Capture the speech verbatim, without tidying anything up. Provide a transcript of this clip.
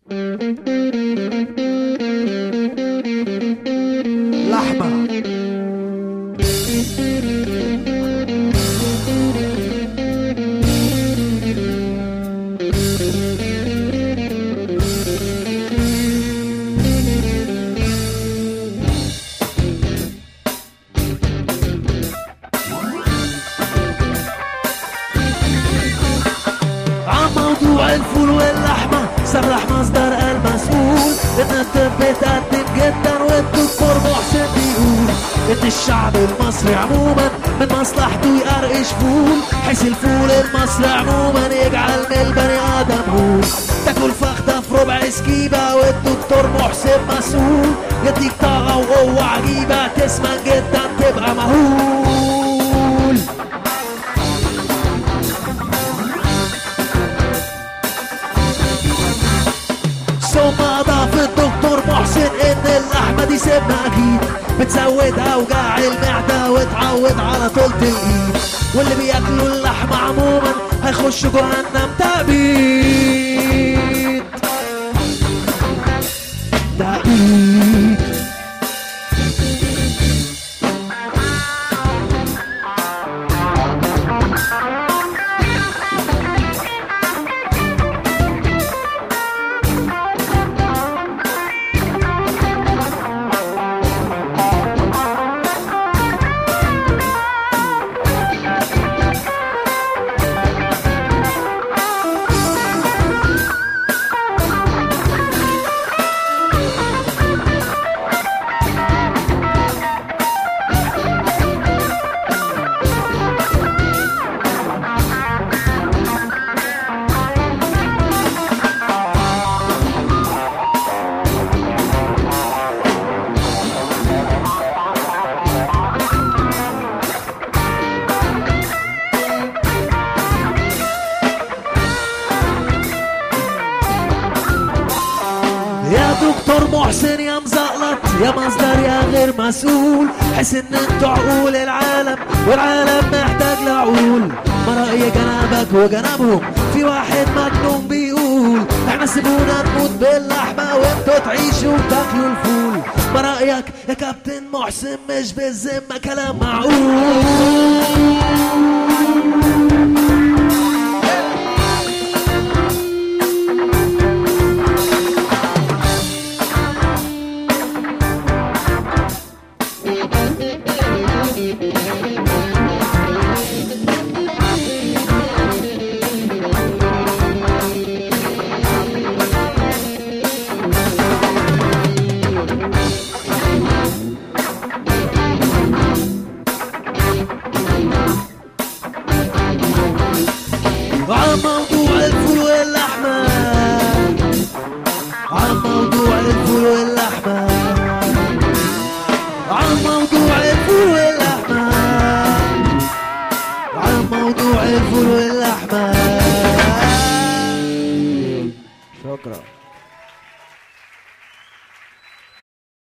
لحمة موضوع الفول واللحمة سرح مصدر المسؤول ان الطب بتقدم جدا والدكتور محسن بيقول ان الشعب المصري عموما من مصلحته يقرقش فول، حيث الفول المصري عموما يجعل من البني ادم هول. تاكل فخدة في ربع سكيبة والدكتور محسن مسؤول، يديك طاقة وقوة عجيبة تسمن جدا تبقى مهول. ثم اضاف الدكتور محسن ان اللحمه دي سم اكيد بتزود اوجاع المعده وتعود على طولة الايد، واللي بياكلوا اللحمه عموما هيخشوا جهنم تأبيد تأبيد. يا دكتور محسن يا مزقلط يا مصدر يا غير مسؤول، حس ان انتوا عقول العالم والعالم محتاج لعقول. ما رأي جنابك وجنابهم في واحد مجنون بيقول احنا سيبونا نموت باللحمة وانتوا تعيشوا وتاكلوا الفول. ما رأيك يا كابتن محسن مش بالذمة كلام معقول؟ عن موضوع الفول واللحمة عن موضوع الفول واللحمة عن موضوع الفول واللحمة عن موضوع الفول واللحمة. شكرا.